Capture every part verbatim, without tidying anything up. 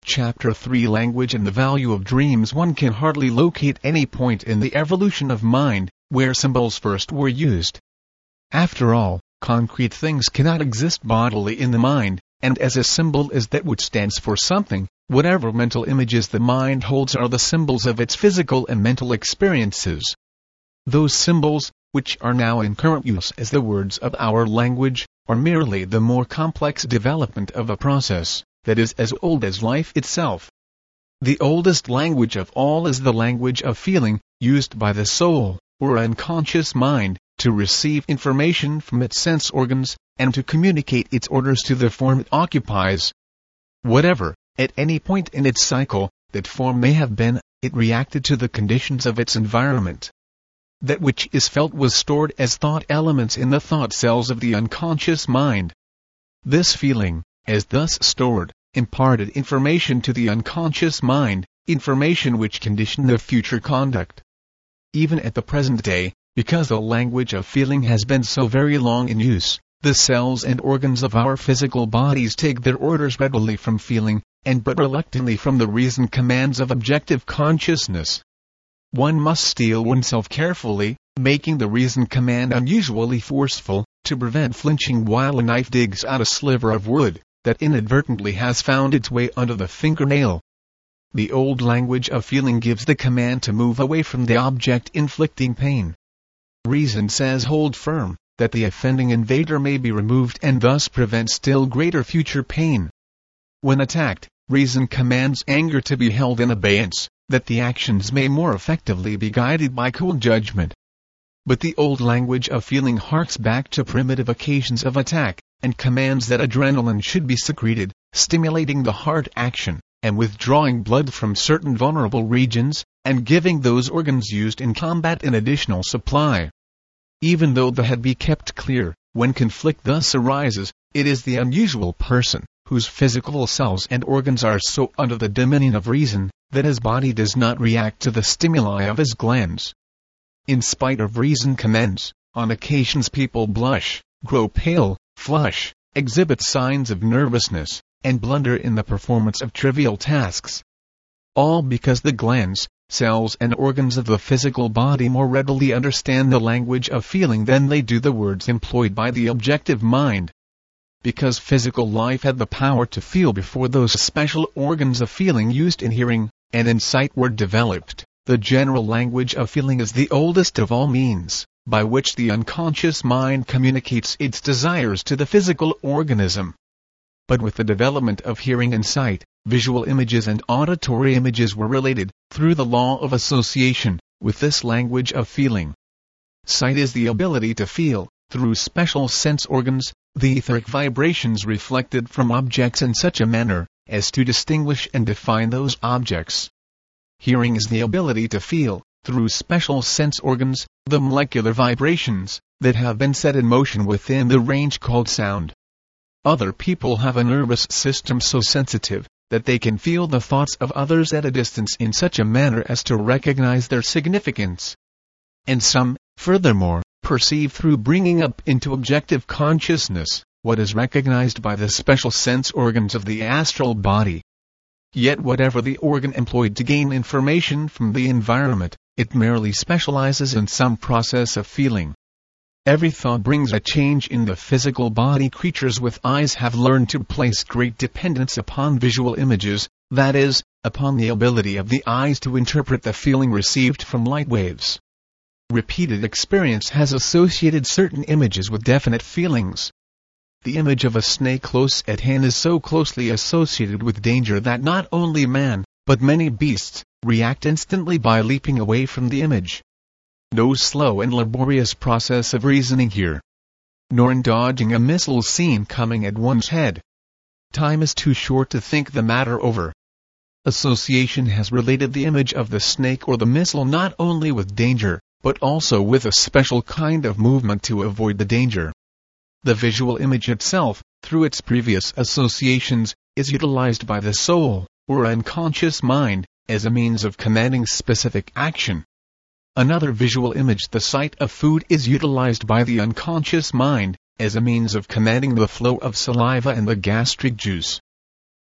Chapter three Language and the Value of Dreams. One can hardly locate any point in the evolution of mind where symbols first were used. After all, concrete things cannot exist bodily in the mind, and as a symbol is that which stands for something, whatever mental images the mind holds are the symbols of its physical and mental experiences. Those symbols, which are now in current use as the words of our language, are merely the more complex development of a process that is as old as life itself. The oldest language of all is the language of feeling, used by the soul, or unconscious mind, to receive information from its sense organs, and to communicate its orders to the form it occupies. Whatever, at any point in its cycle, that form may have been, it reacted to the conditions of its environment. That which is felt was stored as thought elements in the thought cells of the unconscious mind. This feeling, as thus stored, imparted information to the unconscious mind, information which conditioned the future conduct. Even at the present day, because the language of feeling has been so very long in use, the cells and organs of our physical bodies take their orders readily from feeling, and but reluctantly from the reason commands of objective consciousness. One must steel oneself carefully, making the reason command unusually forceful, to prevent flinching while a knife digs out a sliver of wood that inadvertently has found its way under the fingernail. The old language of feeling gives the command to move away from the object inflicting pain. Reason says hold firm, that the offending invader may be removed and thus prevent still greater future pain. When attacked, reason commands anger to be held in abeyance, that the actions may more effectively be guided by cool judgment. But the old language of feeling harks back to primitive occasions of attack, and commands that adrenaline should be secreted, stimulating the heart action, and withdrawing blood from certain vulnerable regions, and giving those organs used in combat an additional supply. Even though the head be kept clear, when conflict thus arises, it is the unusual person, whose physical cells and organs are so under the dominion of reason, that his body does not react to the stimuli of his glands. In spite of reason commands, on occasions people blush, grow pale, flush, exhibit signs of nervousness, and blunder in the performance of trivial tasks. All because the glands, cells and organs of the physical body more readily understand the language of feeling than they do the words employed by the objective mind. Because physical life had the power to feel before those special organs of feeling used in hearing and in sight were developed, the general language of feeling is the oldest of all means by which the unconscious mind communicates its desires to the physical organism. But with the development of hearing and sight, visual images and auditory images were related, through the law of association, with this language of feeling. Sight is the ability to feel, through special sense organs, the etheric vibrations reflected from objects in such a manner as to distinguish and define those objects. Hearing is the ability to feel, through special sense organs, the molecular vibrations that have been set in motion within the range called sound. Other people have a nervous system so sensitive that they can feel the thoughts of others at a distance in such a manner as to recognize their significance. And some, furthermore, perceive through bringing up into objective consciousness what is recognized by the special sense organs of the astral body. Yet whatever the organ employed to gain information from the environment, it merely specializes in some process of feeling. Every thought brings a change in the physical body. Creatures with eyes have learned to place great dependence upon visual images, that is, upon the ability of the eyes to interpret the feeling received from light waves. Repeated experience has associated certain images with definite feelings. The image of a snake close at hand is so closely associated with danger that not only man, but many beasts, react instantly by leaping away from the image. No slow and laborious process of reasoning here, nor in dodging a missile seen coming at one's head. Time is too short to think the matter over. Association has related the image of the snake or the missile not only with danger, but also with a special kind of movement to avoid the danger. The visual image itself, through its previous associations, is utilized by the soul, or unconscious mind, as a means of commanding specific action. Another visual image, the sight of food, is utilized by the unconscious mind, as a means of commanding the flow of saliva and the gastric juice.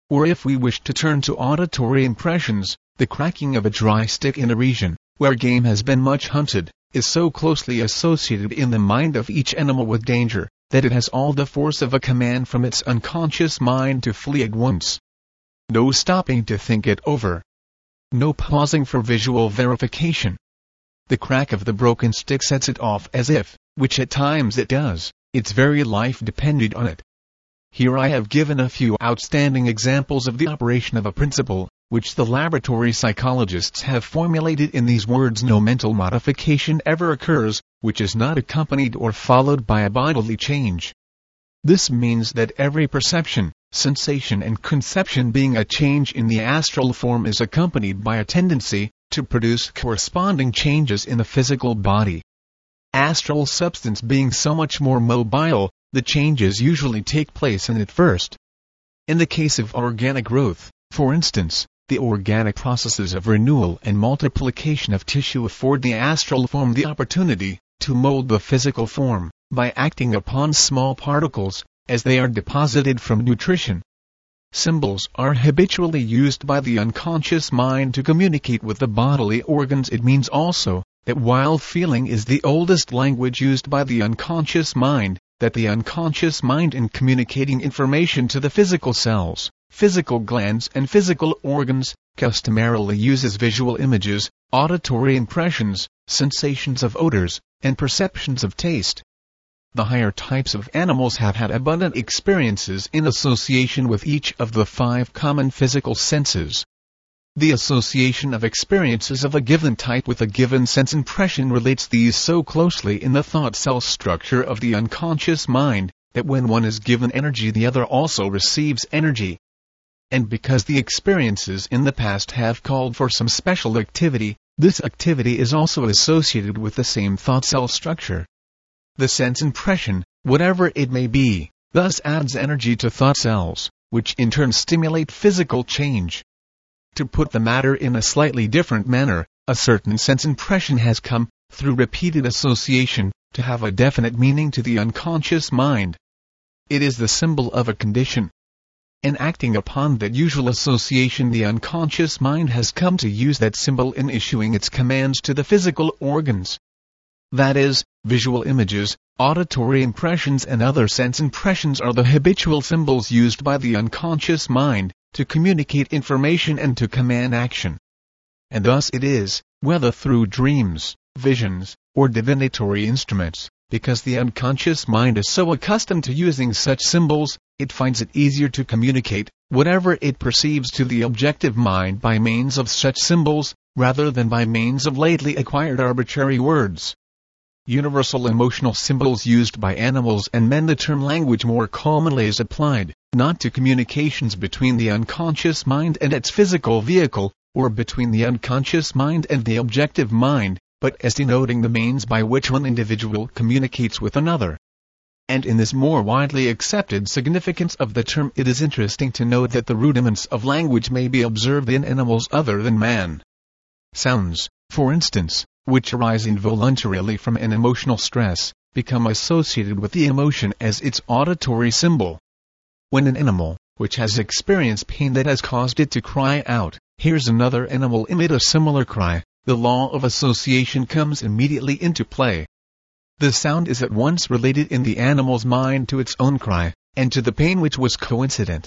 Or if we wish to turn to auditory impressions, the cracking of a dry stick in a region where game has been much hunted is so closely associated in the mind of each animal with danger that it has all the force of a command from its unconscious mind to flee at once. No stopping to think it over. No pausing for visual verification. The crack of the broken stick sets it off as if, which at times it does, its very life depended on it. Here I have given a few outstanding examples of the operation of a principle, which the laboratory psychologists have formulated in these words: no mental modification ever occurs, which is not accompanied or followed by a bodily change. This means that every perception, sensation and conception being a change in the astral form is accompanied by a tendency to produce corresponding changes in the physical body. Astral substance being so much more mobile, the changes usually take place in it first. In the case of organic growth, for instance, the organic processes of renewal and multiplication of tissue afford the astral form the opportunity to mold the physical form by acting upon small particles as they are deposited from nutrition. Symbols are habitually used by the unconscious mind to communicate with the bodily organs. It means also that while feeling is the oldest language used by the unconscious mind, that the unconscious mind in communicating information to the physical cells, physical glands and physical organs, customarily uses visual images, auditory impressions, sensations of odors, and perceptions of taste. The higher types of animals have had abundant experiences in association with each of the five common physical senses. The association of experiences of a given type with a given sense impression relates these so closely in the thought cell structure of the unconscious mind, that when one is given energy the other also receives energy. And because the experiences in the past have called for some special activity, this activity is also associated with the same thought cell structure. The sense impression, whatever it may be, thus adds energy to thought cells, which in turn stimulate physical change. To put the matter in a slightly different manner, a certain sense impression has come, through repeated association, to have a definite meaning to the unconscious mind. It is the symbol of a condition. In acting upon that usual association, the unconscious mind has come to use that symbol in issuing its commands to the physical organs. That is, visual images, auditory impressions and other sense impressions are the habitual symbols used by the unconscious mind to communicate information and to command action. And thus it is, whether through dreams, visions, or divinatory instruments, because the unconscious mind is so accustomed to using such symbols, it finds it easier to communicate whatever it perceives to the objective mind by means of such symbols, rather than by means of lately acquired arbitrary words. Universal emotional symbols used by animals and men. The term language more commonly is applied, not to communications between the unconscious mind and its physical vehicle, or between the unconscious mind and the objective mind, but as denoting the means by which one individual communicates with another. And in this more widely accepted significance of the term, it is interesting to note that the rudiments of language may be observed in animals other than man. Sounds, for instance, which arise involuntarily from an emotional stress, become associated with the emotion as its auditory symbol. When an animal, which has experienced pain that has caused it to cry out, hears another animal emit a similar cry, the law of association comes immediately into play. The sound is at once related in the animal's mind to its own cry, and to the pain which was coincident.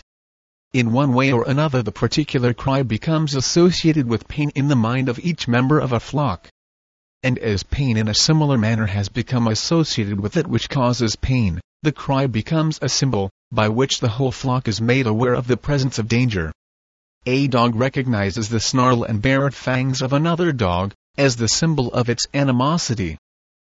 In one way or another, the particular cry becomes associated with pain in the mind of each member of a flock. And as pain in a similar manner has become associated with it which causes pain, the cry becomes a symbol, by which the whole flock is made aware of the presence of danger. A dog recognizes the snarl and bared fangs of another dog, as the symbol of its animosity.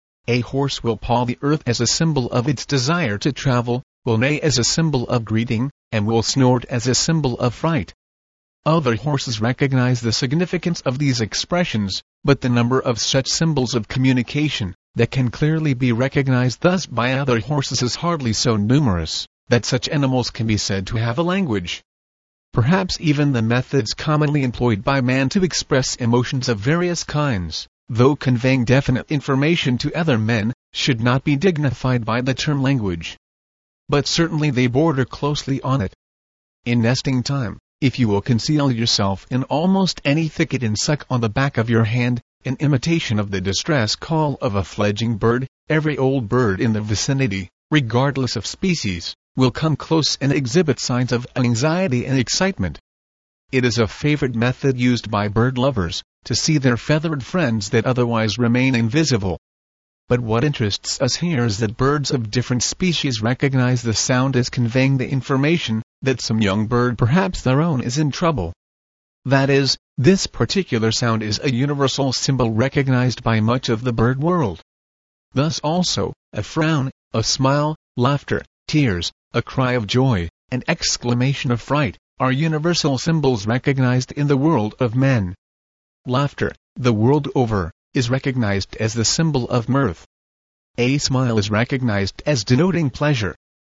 A horse will paw the earth as a symbol of its desire to travel, will neigh as a symbol of greeting, and will snort as a symbol of fright. Other horses recognize the significance of these expressions, but the number of such symbols of communication, that can clearly be recognized thus by other horses is hardly so numerous, that such animals can be said to have a language. Perhaps even the methods commonly employed by man to express emotions of various kinds, though conveying definite information to other men, should not be dignified by the term language. But certainly they border closely on it. In nesting time, If you will conceal yourself in almost any thicket and suck on the back of your hand, in imitation of the distress call of a fledgling bird, every old bird in the vicinity, regardless of species, will come close and exhibit signs of anxiety and excitement. It is a favorite method used by bird lovers, to see their feathered friends that otherwise remain invisible. But what interests us here is that birds of different species recognize the sound as conveying the information that some young bird, perhaps their own, is in trouble. That is, this particular sound is a universal symbol recognized by much of the bird world. Thus also, a frown, a smile, laughter, tears, a cry of joy, an exclamation of fright, are universal symbols recognized in the world of men. Laughter, the world over, is recognized as the symbol of mirth. A smile is recognized as denoting pleasure.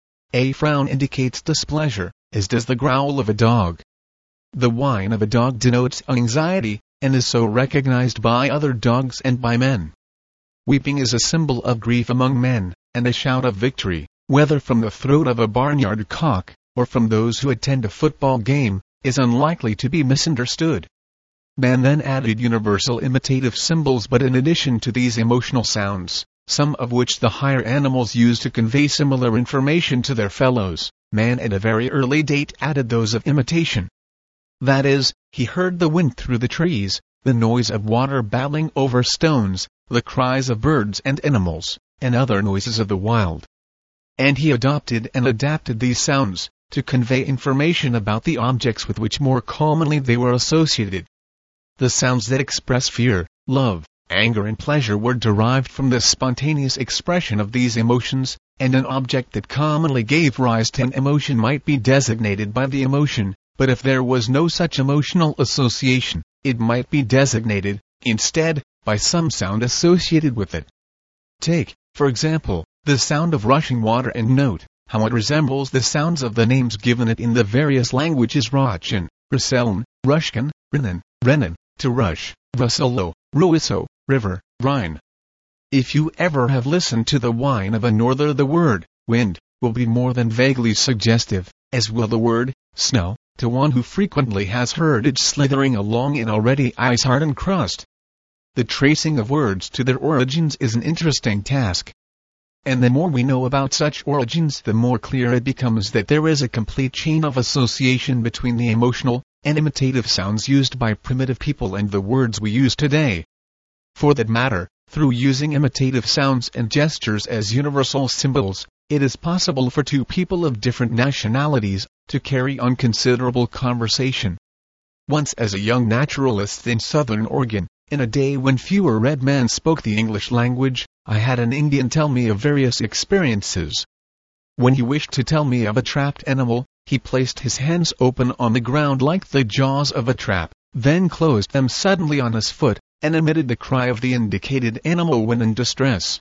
A frown indicates displeasure, as does the growl of a dog. The whine of a dog denotes anxiety, and is so recognized by other dogs and by men. Weeping is a symbol of grief among men, and a shout of victory, whether from the throat of a barnyard cock, or from those who attend a football game, is unlikely to be misunderstood. Man then added universal imitative symbols, but in addition to these emotional sounds, some of which the higher animals use to convey similar information to their fellows, man at a very early date added those of imitation. That is, he heard the wind through the trees, the noise of water battling over stones, the cries of birds and animals, and other noises of the wild. And he adopted and adapted these sounds, to convey information about the objects with which more commonly they were associated. The sounds that express fear, love, anger and pleasure were derived from the spontaneous expression of these emotions, and an object that commonly gave rise to an emotion might be designated by the emotion, but if there was no such emotional association, it might be designated, instead, by some sound associated with it. Take, for example, the sound of rushing water and note how it resembles the sounds of the names given it in the various languages: Rachin, Ruseln, Rushkin, Rinnen, Rennen, to rush, Russello, Ruiso, river, Rhine. If you ever have listened to the whine of a norther, the word wind will be more than vaguely suggestive, as will the word snow, to one who frequently has heard it slithering along in already ice-hardened crust. The tracing of words to their origins is an interesting task. And the more we know about such origins, the more clear it becomes that there is a complete chain of association between the emotional and imitative sounds used by primitive people and the words we use today. For that matter, through using imitative sounds and gestures as universal symbols, it is possible for two people of different nationalities to carry on considerable conversation. Once, as a young naturalist in southern Oregon, in a day when fewer red men spoke the English language, I had an Indian tell me of various experiences. When he wished to tell me of a trapped animal, he placed his hands open on the ground like the jaws of a trap, then closed them suddenly on his foot, and emitted the cry of the indicated animal when in distress.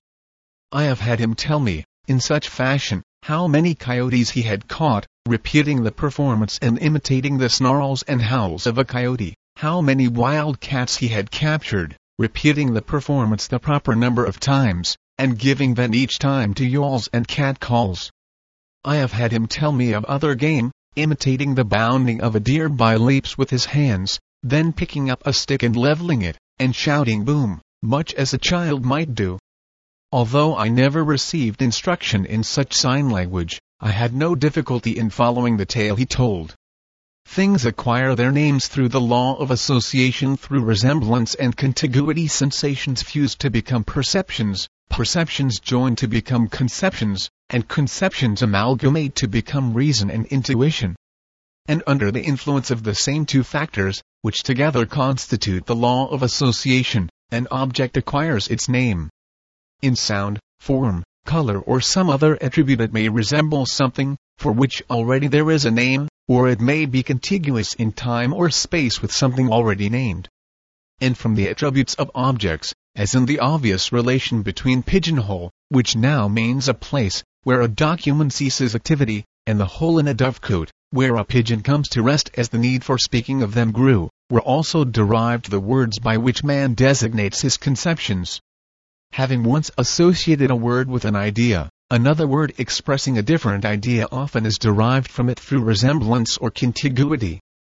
I have had him tell me, in such fashion, how many coyotes he had caught, repeating the performance and imitating the snarls and howls of a coyote, how many wild cats he had captured, repeating the performance the proper number of times, and giving vent each time to yowls and cat calls. I have had him tell me of other game, imitating the bounding of a deer by leaps with his hands, then picking up a stick and leveling it, and shouting boom, much as a child might do. Although I never received instruction in such sign language, I had no difficulty in following the tale he told. Things acquire their names through the law of association, through resemblance and contiguity. Sensations fuse to become perceptions, perceptions join to become conceptions, and conceptions amalgamate to become reason and intuition. And under the influence of the same two factors, which together constitute the law of association, an object acquires its name. In sound, form, color or some other attribute it may resemble something, for which already there is a name, or it may be contiguous in time or space with something already named. And from the attributes of objects, as in the obvious relation between pigeonhole, which now means a place where a document ceases activity, and the hole in a dovecote, where a pigeon comes to rest, as the need for speaking of them grew, were also derived the words by which man designates his conceptions. Having once associated a word with an idea, another word expressing a different idea often is derived from it through resemblance or contiguity.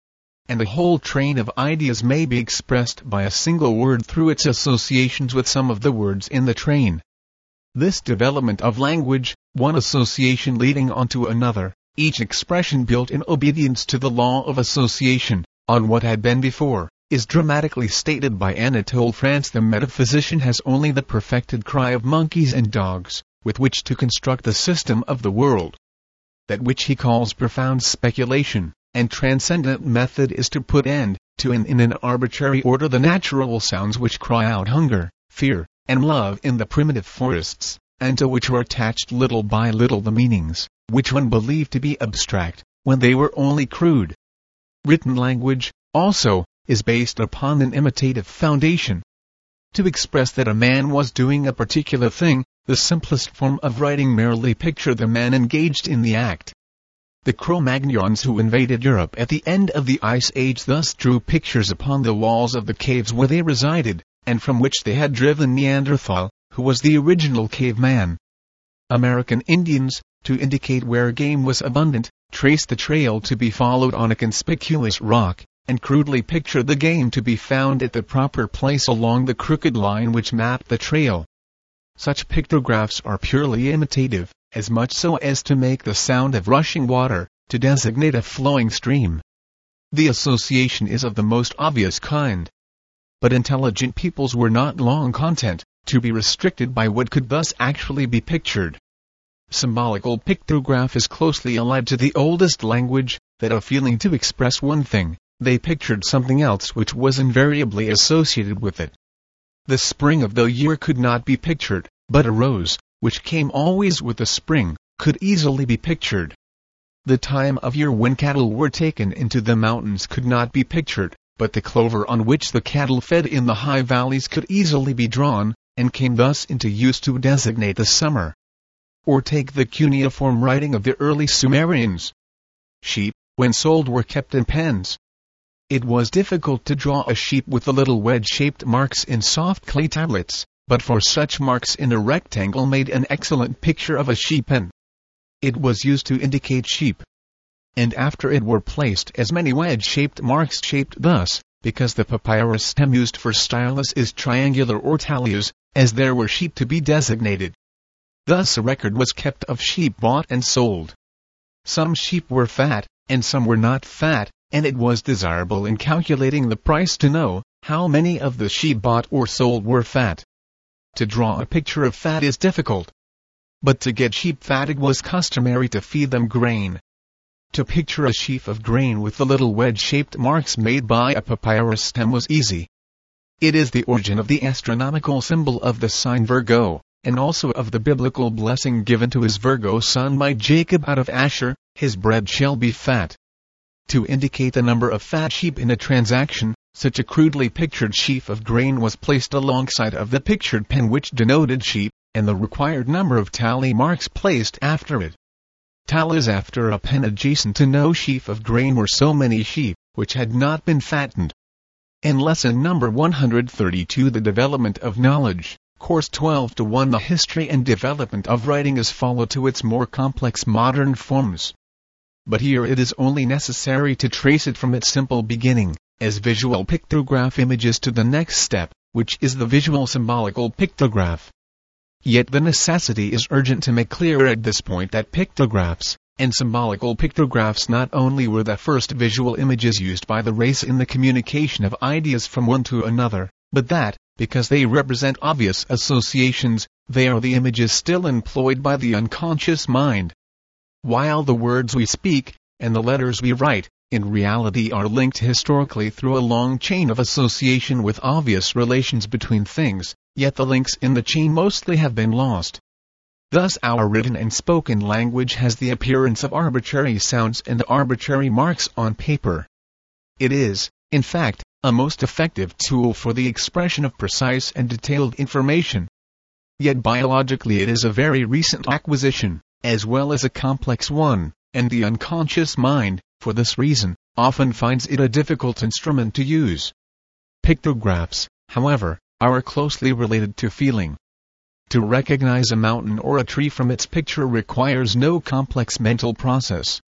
and a whole train of ideas may be expressed by a single word through its associations with some of the words in the train. This development of language, one association leading onto another, each expression built in obedience to the law of association, on what had been before, is dramatically stated by Anatole France. The metaphysician has only the perfected cry of monkeys and dogs, with which to construct the system of the world. That which he calls profound speculation, and transcendent method is to put end to and in an arbitrary order the natural sounds which cry out hunger, fear, and love in the primitive forests, and to which are attached little by little the meanings, which one believed to be abstract, when they were only crude. Written language, also, is based upon an imitative foundation. To express that a man was doing a particular thing, the simplest form of writing merely pictured the man engaged in the act. The Cro-Magnons who invaded Europe at the end of the Ice Age thus drew pictures upon the walls of the caves where they resided, and from which they had driven Neanderthal, who was the original caveman. American Indians, to indicate where game was abundant, traced the trail to be followed on a conspicuous rock, and crudely pictured the game to be found at the proper place along the crooked line which mapped the trail. Such pictographs are purely imitative, as much so as to make the sound of rushing water, to designate a flowing stream. The association is of the most obvious kind. But intelligent peoples were not long content to be restricted by what could thus actually be pictured. Symbolical pictograph is closely allied to the oldest language, that of feeling to express one thing, they pictured something else which was invariably associated with it. The spring of the year could not be pictured, but a rose, which came always with the spring, could easily be pictured. The time of year when cattle were taken into the mountains could not be pictured, but the clover on which the cattle fed in the high valleys could easily be drawn, and came thus into use to designate the summer. Or take the cuneiform writing of the early Sumerians. Sheep, when sold, were kept in pens. It was difficult to draw a sheep with the little wedge-shaped marks in soft clay tablets, but for such marks in a rectangle made an excellent picture of a sheep pen. It was used to indicate sheep. And after it were placed as many wedge-shaped marks shaped thus, because the papyrus stem used for stylus is triangular or talus, as there were sheep to be designated. Thus a record was kept of sheep bought and sold. Some sheep were fat, and some were not fat, and it was desirable in calculating the price to know how many of the sheep bought or sold were fat. To draw a picture of fat is difficult. But to get sheep fat it was customary to feed them grain. To picture a sheaf of grain with the little wedge-shaped marks made by a papyrus stem was easy. It is the origin of the astronomical symbol of the sign Virgo, and also of the biblical blessing given to his Virgo son by Jacob out of Asher, his bread shall be fat. To indicate the number of fat sheep in a transaction, such a crudely pictured sheaf of grain was placed alongside of the pictured pen which denoted sheep, and the required number of tally marks placed after it. Tallies after a pen adjacent to no sheaf of grain were so many sheep, which had not been fattened. In lesson number one hundred thirty-two, The Development of Knowledge, course twelve to one, the history and development of writing is followed to its more complex modern forms. But here it is only necessary to trace it from its simple beginning, as visual pictograph images, to the next step, which is the visual symbolical pictograph. Yet the necessity is urgent to make clear at this point that pictographs, and symbolical pictographs, not only were the first visual images used by the race in the communication of ideas from one to another, but that, because they represent obvious associations, they are the images still employed by the unconscious mind. While the words we speak, and the letters we write, in reality are linked historically through a long chain of association with obvious relations between things, yet the links in the chain mostly have been lost. Thus our written and spoken language has the appearance of arbitrary sounds and arbitrary marks on paper. It is, in fact, a most effective tool for the expression of precise and detailed information. Yet biologically it is a very recent acquisition, as well as a complex one, and the unconscious mind, for this reason, often finds it a difficult instrument to use. Pictographs, however, are closely related to feeling. To recognize a mountain or a tree from its picture requires no complex mental process.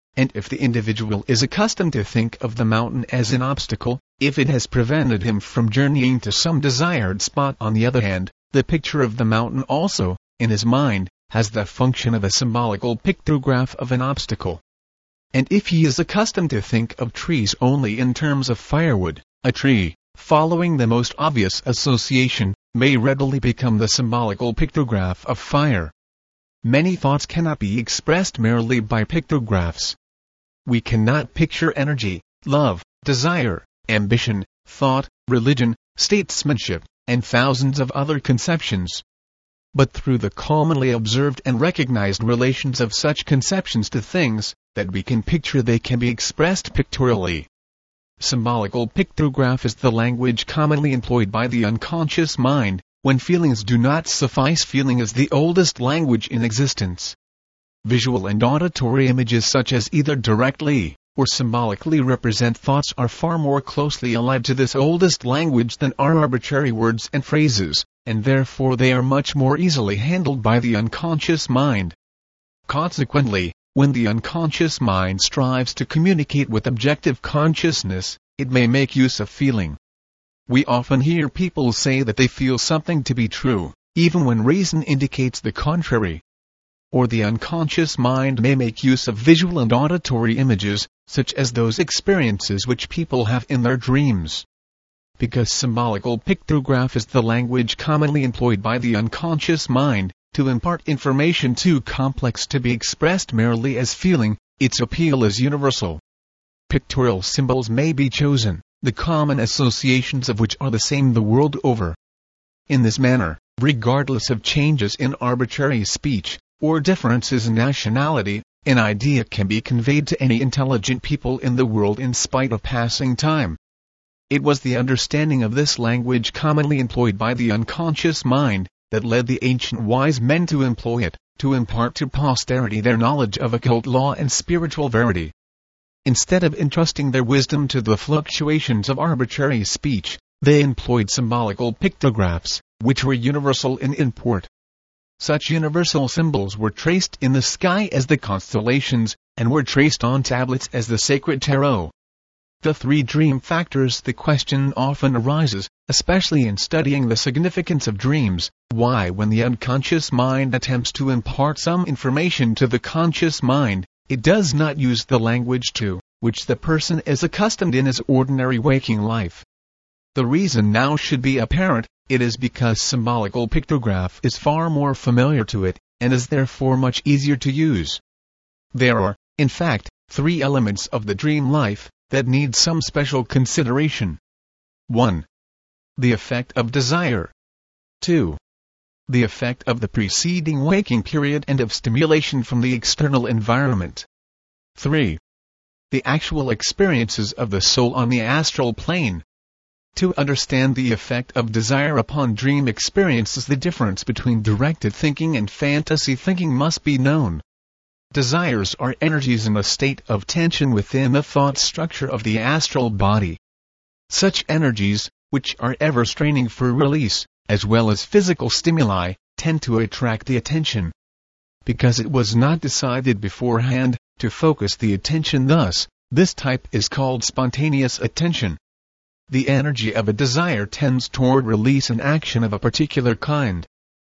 And if the individual is accustomed to think of the mountain as an obstacle, if it has prevented him from journeying to some desired spot, on the other hand, the picture of the mountain also, in his mind, has the function of a symbolical pictograph of an obstacle. And if he is accustomed to think of trees only in terms of firewood, a tree, following the most obvious association, may readily become the symbolical pictograph of fire. Many thoughts cannot be expressed merely by pictographs. We cannot picture energy, love, desire, ambition, thought, religion, statesmanship, and thousands of other conceptions. But through the commonly observed and recognized relations of such conceptions to things that we can picture, they can be expressed pictorially. Symbolical pictograph is the language commonly employed by the unconscious mind, when feelings do not suffice. Feeling is the oldest language in existence. Visual and auditory images, such as either directly or symbolically represent thoughts, are far more closely allied to this oldest language than are arbitrary words and phrases, and therefore they are much more easily handled by the unconscious mind. Consequently, when the unconscious mind strives to communicate with objective consciousness, it may make use of feeling. We often hear people say that they feel something to be true, even when reason indicates the contrary. Or the unconscious mind may make use of visual and auditory images, such as those experiences which people have in their dreams. Because symbolical pictograph is the language commonly employed by the unconscious mind, to impart information too complex to be expressed merely as feeling, its appeal is universal. Pictorial symbols may be chosen, the common associations of which are the same the world over. In this manner, regardless of changes in arbitrary speech, or differences in nationality, an idea can be conveyed to any intelligent people in the world in spite of passing time. It was the understanding of this language commonly employed by the unconscious mind that led the ancient wise men to employ it, to impart to posterity their knowledge of occult law and spiritual verity. Instead of entrusting their wisdom to the fluctuations of arbitrary speech, they employed symbolical pictographs, which were universal in import. Such universal symbols were traced in the sky as the constellations, and were traced on tablets as the sacred tarot. The three dream factors. The question often arises, especially in studying the significance of dreams, why, when the unconscious mind attempts to impart some information to the conscious mind, it does not use the language to which the person is accustomed in his ordinary waking life. The reason now should be apparent. It is because symbolical pictograph is far more familiar to it, and is therefore much easier to use. There are, in fact, three elements of the dream life that need some special consideration. one. The effect of desire. two. The effect of the preceding waking period and of stimulation from the external environment. three. The actual experiences of the soul on the astral plane. To understand the effect of desire upon dream experiences, the difference between directed thinking and fantasy thinking must be known. Desires are energies in a state of tension within the thought structure of the astral body. Such energies, which are ever straining for release, as well as physical stimuli, tend to attract the attention. Because it was not decided beforehand to focus the attention thus, this type is called spontaneous attention. The energy of a desire tends toward release and action of a particular kind.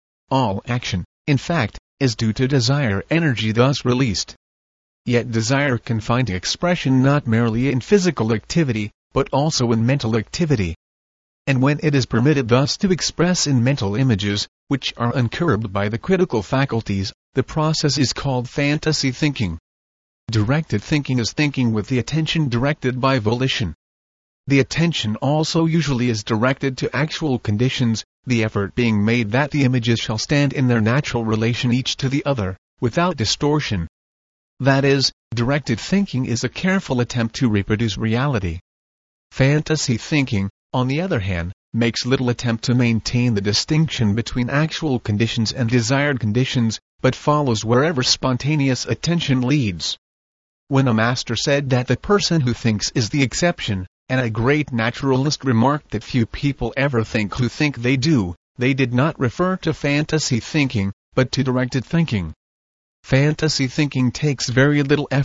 All action, in fact, is due to desire energy thus released. Yet desire can find expression not merely in physical activity, but also in mental activity. And when it is permitted thus to express in mental images, which are uncurbed by the critical faculties, the process is called fantasy thinking. Directed thinking is thinking with the attention directed by volition. The attention also usually is directed to actual conditions, the effort being made that the images shall stand in their natural relation each to the other, without distortion. That is, directed thinking is a careful attempt to reproduce reality. Fantasy thinking, on the other hand, makes little attempt to maintain the distinction between actual conditions and desired conditions, but follows wherever spontaneous attention leads. When a master said that the person who thinks is the exception, and a great naturalist remarked that few people ever think who think they do, they did not refer to fantasy thinking, but to directed thinking. Fantasy thinking takes very little effort,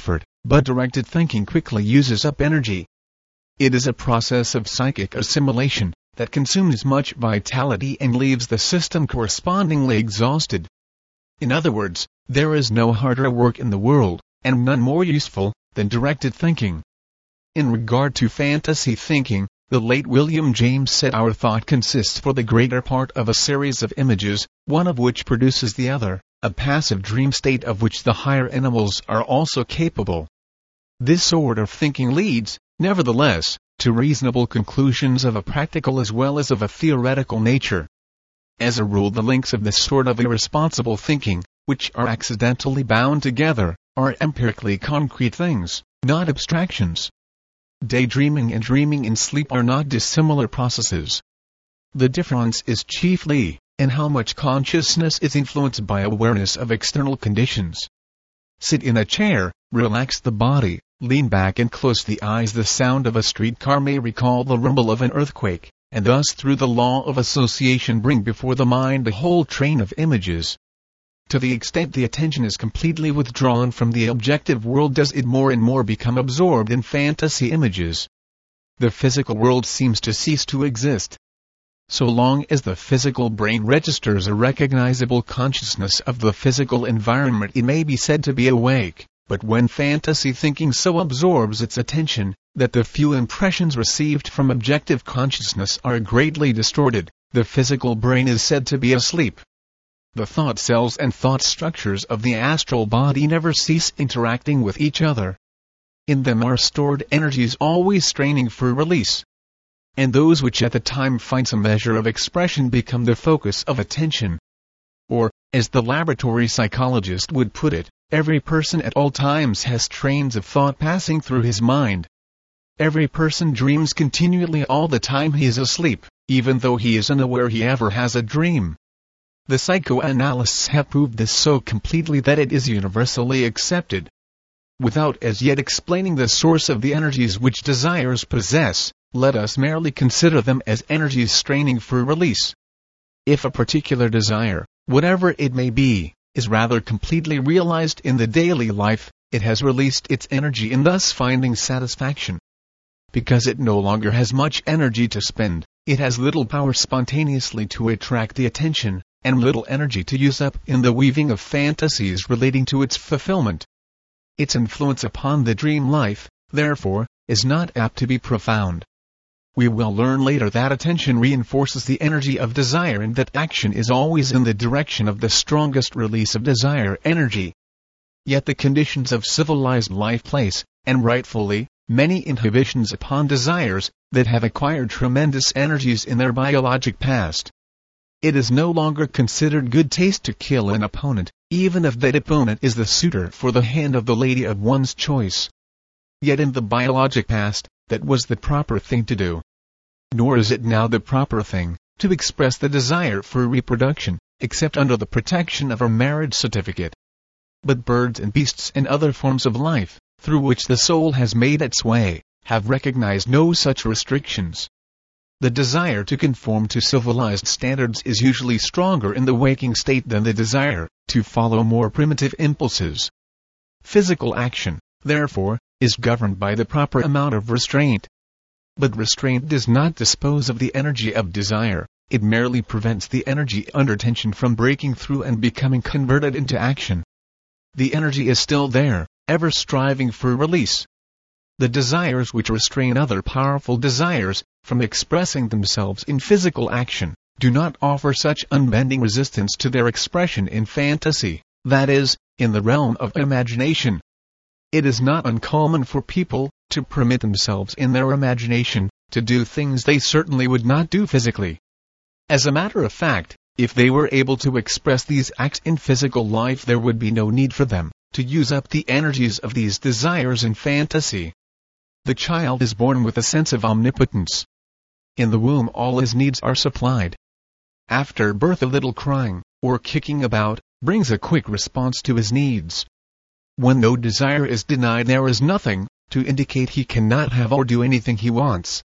but directed thinking quickly uses up energy. It is a process of psychic assimilation that consumes much vitality and leaves the system correspondingly exhausted. In other words, there is no harder work in the world, and none more useful, than directed thinking. In regard to fantasy thinking, the late William James said our thought consists for the greater part of a series of images, one of which produces the other, a passive dream state of which the higher animals are also capable. This sort of thinking leads, nevertheless, to reasonable conclusions of a practical as well as of a theoretical nature. As a rule, the links of this sort of irresponsible thinking, which are accidentally bound together, are empirically concrete things, not abstractions. Daydreaming and dreaming in sleep are not dissimilar processes. The difference is chiefly in how much consciousness is influenced by awareness of external conditions. Sit in a chair, relax the body, lean back and close the eyes. The sound of a streetcar may recall the rumble of an earthquake, and thus through the law of association bring before the mind a whole train of images. To the extent the attention is completely withdrawn from the objective world does it more and more become absorbed in fantasy images. The physical world seems to cease to exist. So long as the physical brain registers a recognizable consciousness of the physical environment, it may be said to be awake, but when fantasy thinking so absorbs its attention that the few impressions received from objective consciousness are greatly distorted, the physical brain is said to be asleep. The thought cells and thought structures of the astral body never cease interacting with each other. In them are stored energies always straining for release. And those which at the time find some measure of expression become the focus of attention. Or, as the laboratory psychologist would put it, every person at all times has trains of thought passing through his mind. Every person dreams continually all the time he is asleep, even though he is unaware he ever has a dream. The psychoanalysts have proved this so completely that it is universally accepted. Without as yet explaining the source of the energies which desires possess, let us merely consider them as energies straining for release. If a particular desire, whatever it may be, is rather completely realized in the daily life, it has released its energy in thus finding satisfaction. Because it no longer has much energy to spend, it has little power spontaneously to attract the attention, and little energy to use up in the weaving of fantasies relating to its fulfillment. Its influence upon the dream life, therefore, is not apt to be profound. We will learn later that attention reinforces the energy of desire and that action is always in the direction of the strongest release of desire energy. Yet the conditions of civilized life place, and rightfully, many inhibitions upon desires that have acquired tremendous energies in their biologic past. It is no longer considered good taste to kill an opponent, even if that opponent is the suitor for the hand of the lady of one's choice. Yet in the biologic past, that was the proper thing to do. Nor is it now the proper thing to express the desire for reproduction, except under the protection of a marriage certificate. But birds and beasts and other forms of life, through which the soul has made its way, have recognized no such restrictions. The desire to conform to civilized standards is usually stronger in the waking state than the desire to follow more primitive impulses. Physical action, therefore, is governed by the proper amount of restraint. But restraint does not dispose of the energy of desire, it merely prevents the energy under tension from breaking through and becoming converted into action. The energy is still there, ever striving for release. The desires which restrain other powerful desires from expressing themselves in physical action do not offer such unbending resistance to their expression in fantasy, that is, in the realm of imagination. It is not uncommon for people to permit themselves in their imagination to do things they certainly would not do physically. As a matter of fact, if they were able to express these acts in physical life, there would be no need for them to use up the energies of these desires in fantasy. The child is born with a sense of omnipotence. In the womb all his needs are supplied. After birth a little crying, or kicking about, brings a quick response to his needs. When no desire is denied, there is nothing to indicate he cannot have or do anything he wants.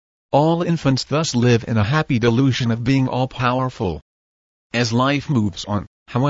All infants thus live in a happy delusion of being all-powerful. As life moves on, however,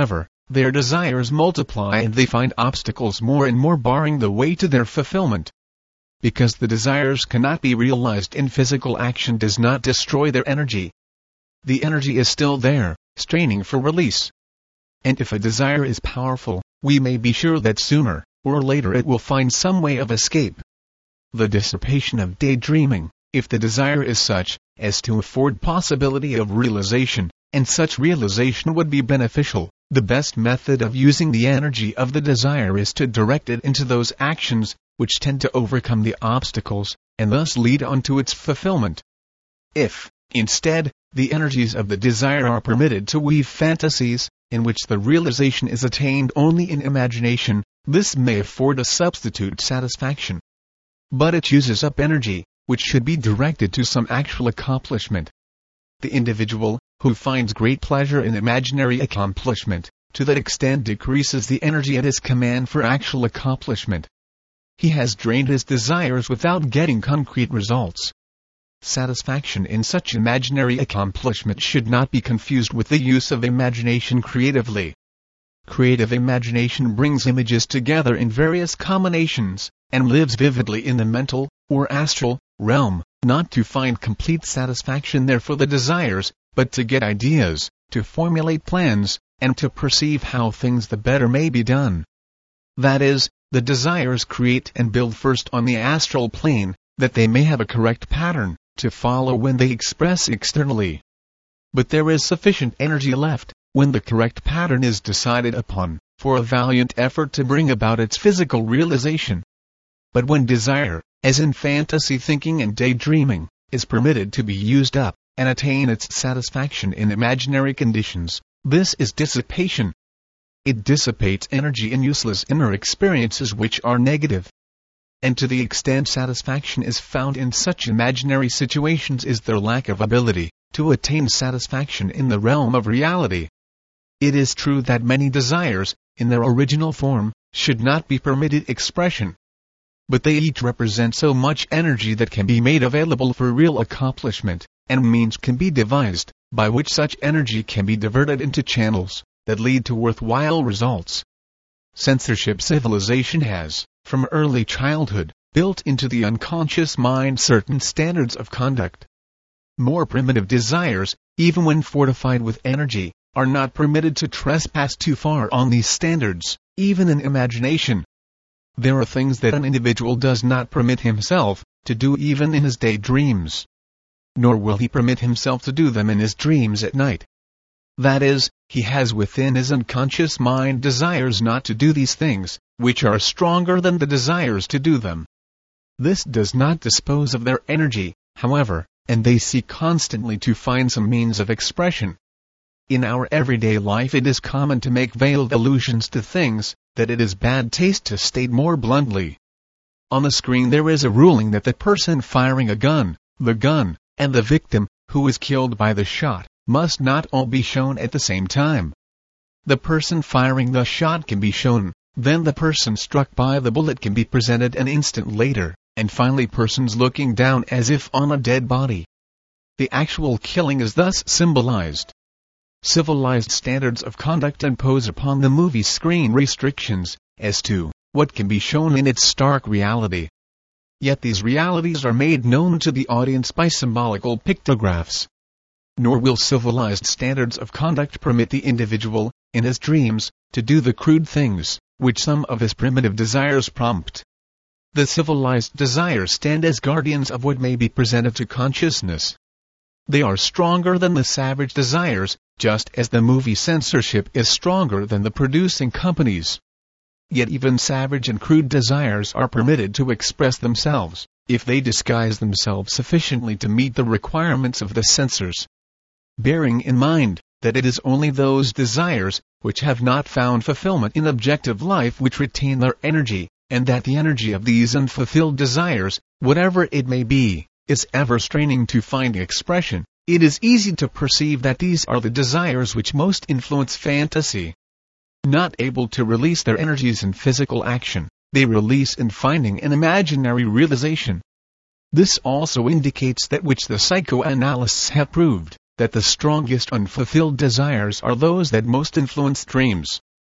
their desires multiply and they find obstacles more and more barring the way to their fulfillment. Because the desires cannot be realized in physical action does not destroy their energy. The energy is still there, straining for release. And if a desire is powerful, we may be sure that sooner or later it will find some way of escape. The dissipation of daydreaming, if the desire is such as to afford possibility of realization, and such realization would be beneficial, the best method of using the energy of the desire is to direct it into those actions which tend to overcome the obstacles, and thus lead on to its fulfillment. If, instead, the energies of the desire are permitted to weave fantasies, in which the realization is attained only in imagination, this may afford a substitute satisfaction. But it uses up energy, which should be directed to some actual accomplishment. The individual, who finds great pleasure in imaginary accomplishment, to that extent decreases the energy at his command for actual accomplishment. He has drained his desires without getting concrete results. Satisfaction in such imaginary accomplishment should not be confused with the use of imagination creatively. Creative imagination brings images together in various combinations, and lives vividly in the mental, or astral, realm, not to find complete satisfaction there for the desires, but to get ideas, to formulate plans, and to perceive how things the better may be done. That is, the desires create and build first on the astral plane, that they may have a correct pattern to follow when they express externally. But there is sufficient energy left, when the correct pattern is decided upon, for a valiant effort to bring about its physical realization. But when desire, as in fantasy thinking and daydreaming, is permitted to be used up, and attain its satisfaction in imaginary conditions, this is dissipation. It dissipates energy in useless inner experiences which are negative. And to the extent satisfaction is found in such imaginary situations is their lack of ability to attain satisfaction in the realm of reality. It is true that many desires, in their original form, should not be permitted expression. But they each represent so much energy that can be made available for real accomplishment, and means can be devised, by which such energy can be diverted into channels that lead to worthwhile results. Censorship civilization has, from early childhood, built into the unconscious mind certain standards of conduct. More primitive desires, even when fortified with energy, are not permitted to trespass too far on these standards, even in imagination. There are things that an individual does not permit himself to do even in his daydreams. Nor will he permit himself to do them in his dreams at night. That is, he has within his unconscious mind desires not to do these things, which are stronger than the desires to do them. This does not dispose of their energy, however, and they seek constantly to find some means of expression. In our everyday life it is common to make veiled allusions to things that it is bad taste to state more bluntly. On the screen there is a ruling that the person firing a gun, the gun, and the victim, who is killed by the shot, must not all be shown at the same time. The person firing the shot can be shown, then the person struck by the bullet can be presented an instant later, and finally persons looking down as if on a dead body. The actual killing is thus symbolized. Civilized standards of conduct impose upon the movie screen restrictions as to what can be shown in its stark reality. Yet these realities are made known to the audience by symbolical pictographs. Nor will civilized standards of conduct permit the individual, in his dreams, to do the crude things which some of his primitive desires prompt. The civilized desires stand as guardians of what may be presented to consciousness. They are stronger than the savage desires, just as the movie censorship is stronger than the producing companies. Yet even savage and crude desires are permitted to express themselves, if they disguise themselves sufficiently to meet the requirements of the censors. Bearing in mind that it is only those desires which have not found fulfillment in objective life which retain their energy, and that the energy of these unfulfilled desires, whatever it may be, is ever straining to find expression, it is easy to perceive that these are the desires which most influence fantasy. Not able to release their energies in physical action, they release in finding an imaginary realization. This also indicates that which the psychoanalysts have proved, that the strongest unfulfilled desires are those that most influence dreams.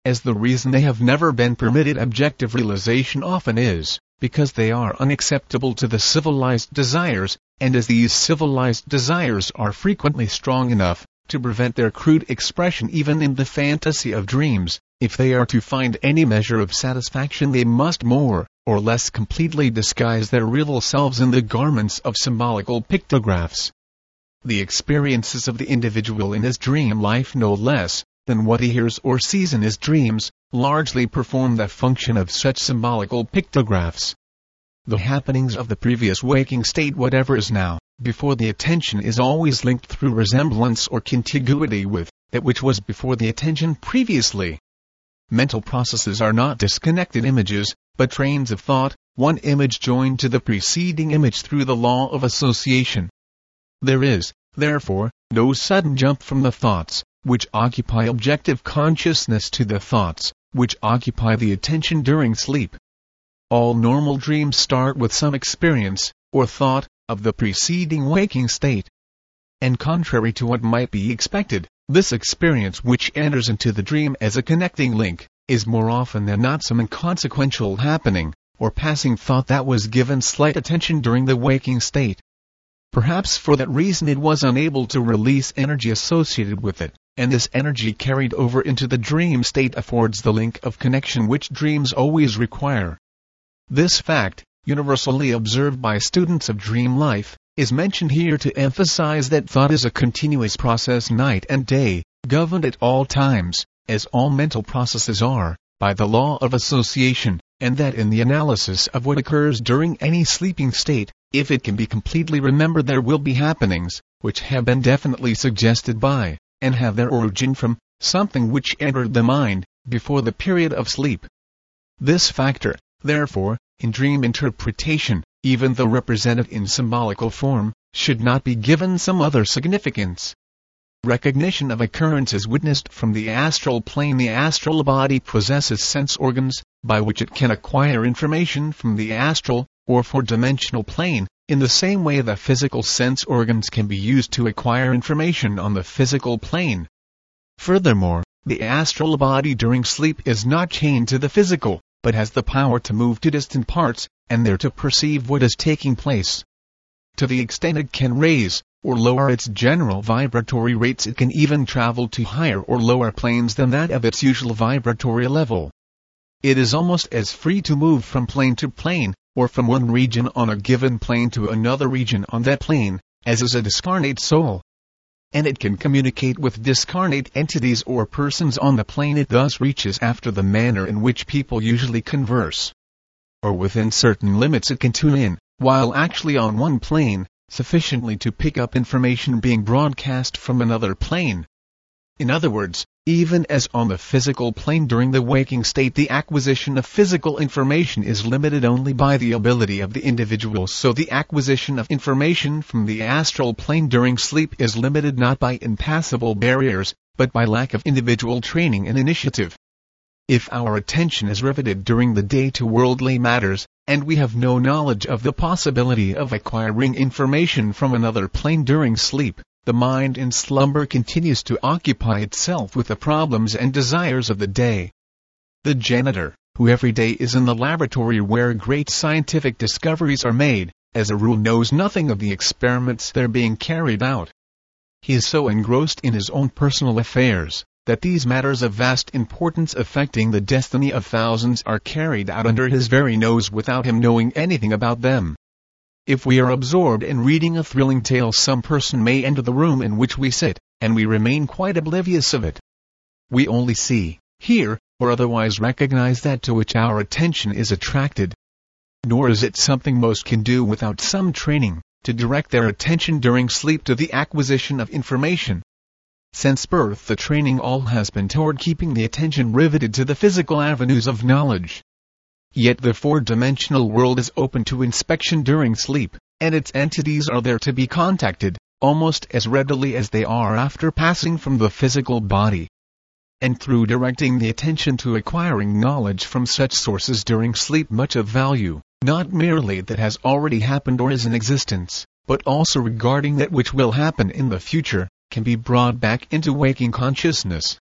as the reason they have never been permitted objective realization often is, because they are unacceptable to the civilized desires, and as these civilized desires are frequently strong enough to prevent their crude expression even in the fantasy of dreams, if they are to find any measure of satisfaction they must more or less completely disguise their real selves in the garments of symbolical pictographs. The experiences of the individual in his dream life, no less than what he hears or sees in his dreams, largely perform the function of such symbolical pictographs. The happenings of the previous waking state, whatever is now before the attention, is always linked through resemblance or contiguity with that which was before the attention previously. Mental processes are not disconnected images, but trains of thought, one image joined to the preceding image through the law of association. There is, therefore, no sudden jump from the thoughts which occupy objective consciousness to the thoughts which occupy the attention during sleep. All normal dreams start with some experience, or thought, of the preceding waking state. And contrary to what might be expected, this experience which enters into the dream as a connecting link, is more often than not some inconsequential happening, or passing thought that was given slight attention during the waking state. Perhaps for that reason it was unable to release energy associated with it, and this energy carried over into the dream state affords the link of connection which dreams always require. This fact, universally observed by students of dream life, is mentioned here to emphasize that thought is a continuous process night and day, governed at all times, as all mental processes are, by the law of association, and that in the analysis of what occurs during any sleeping state, if it can be completely remembered, there will be happenings which have been definitely suggested by, and have their origin from, something which entered the mind before the period of sleep. This factor, therefore, in dream interpretation, even though represented in symbolical form, should not be given some other significance. Recognition of occurrences witnessed from the astral plane. The astral body possesses sense organs, by which it can acquire information from the astral, or four-dimensional plane, in the same way the physical sense organs can be used to acquire information on the physical plane. Furthermore, the astral body during sleep is not chained to the physical, but has the power to move to distant parts, and there to perceive what is taking place. To the extent it can raise or lower its general vibratory rates, it can even travel to higher or lower planes than that of its usual vibratory level. It is almost as free to move from plane to plane, or from one region on a given plane to another region on that plane, as is a discarnate soul. And it can communicate with discarnate entities or persons on the plane it thus reaches after the manner in which people usually converse. Or within certain limits it can tune in, while actually on one plane, sufficiently to pick up information being broadcast from another plane. In other words, even as on the physical plane during the waking state the acquisition of physical information is limited only by the ability of the individual, so the acquisition of information from the astral plane during sleep is limited not by impassable barriers, but by lack of individual training and initiative. If our attention is riveted during the day to worldly matters, and we have no knowledge of the possibility of acquiring information from another plane during sleep, the mind in slumber continues to occupy itself with the problems and desires of the day. The janitor, who every day is in the laboratory where great scientific discoveries are made, as a rule knows nothing of the experiments that are being carried out. He is so engrossed in his own personal affairs, that these matters of vast importance affecting the destiny of thousands are carried out under his very nose without him knowing anything about them. If we are absorbed in reading a thrilling tale, some person may enter the room in which we sit, and we remain quite oblivious of it. We only see, hear, or otherwise recognize that to which our attention is attracted. Nor is it something most can do without some training, to direct their attention during sleep to the acquisition of information. Since birth the training all has been toward keeping the attention riveted to the physical avenues of knowledge. Yet the four-dimensional world is open to inspection during sleep, and its entities are there to be contacted, almost as readily as they are after passing from the physical body. And through directing the attention to acquiring knowledge from such sources during sleep, much of value, not merely that has already happened or is in existence, but also regarding that which will happen in the future, can be brought back into waking consciousness.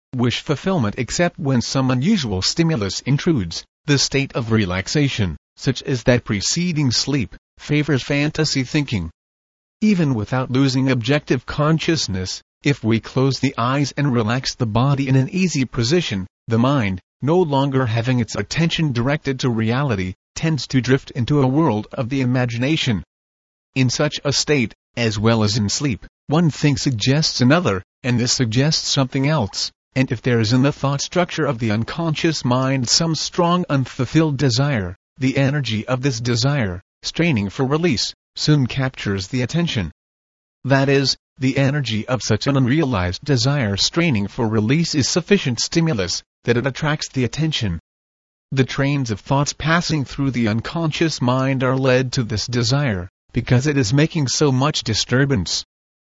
wish fulfillment except when some unusual stimulus intrudes. The state of relaxation, such as that preceding sleep, favors fantasy thinking. Even without losing objective consciousness, if we close the eyes and relax the body in an easy position, the mind, no longer having its attention directed to reality, tends to drift into a world of the imagination. In such a state, as well as in sleep, one thing suggests another, and this suggests something else, and if there is in the thought structure of the unconscious mind some strong unfulfilled desire, the energy of this desire, straining for release, soon captures the attention. That is, the energy of such an unrealized desire straining for release is sufficient stimulus, that it attracts the attention. The trains of thoughts passing through the unconscious mind are led to this desire, because it is making so much disturbance.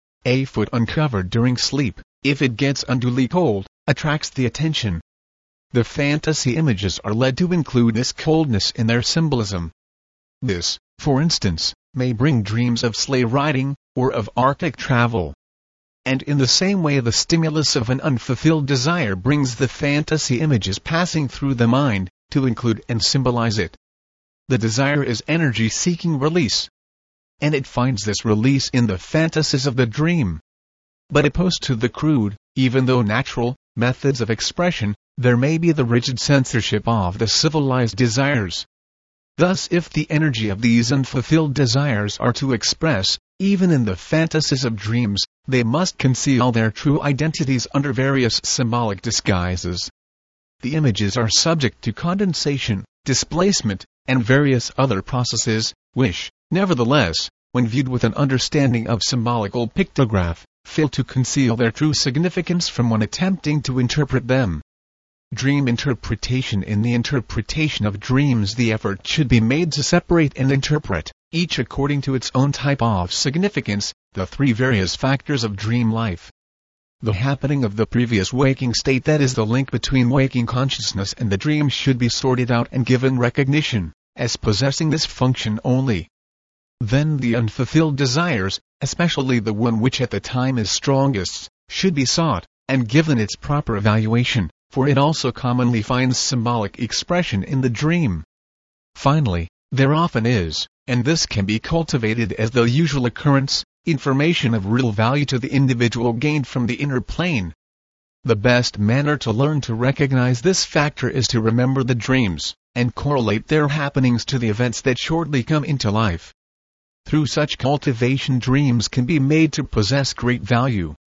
A foot uncovered during sleep, if it gets unduly cold, attracts the attention. The fantasy images are led to include this coldness in their symbolism. This, for instance, may bring dreams of sleigh riding, or of Arctic travel. And in the same way the stimulus of an unfulfilled desire brings the fantasy images passing through the mind, to include and symbolize it. The desire is energy seeking release. And it finds this release in the fantasies of the dream. But opposed to the crude, even though natural, methods of expression, there may be the rigid censorship of the civilized desires. Thus if the energy of these unfulfilled desires are to express, even in the fantasies of dreams, they must conceal their true identities under various symbolic disguises. The images are subject to condensation, displacement, and various other processes, which, nevertheless, when viewed with an understanding of symbolical pictograph, fail to conceal their true significance from one attempting to interpret them. Dream interpretation. In the interpretation of dreams, the effort should be made to separate and interpret, each according to its own type of significance, the three various factors of dream life. The happening of the previous waking state, that is the link between waking consciousness and the dream, should be sorted out and given recognition, as possessing this function only. Then the unfulfilled desires, especially the one which at the time is strongest, should be sought, and given its proper evaluation, for it also commonly finds symbolic expression in the dream. Finally, there often is, and this can be cultivated as the usual occurrence, information of real value to the individual gained from the inner plane. The best manner to learn to recognize this factor is to remember the dreams, and correlate their happenings to the events that shortly come into life. Through such cultivation, dreams can be made to possess great value.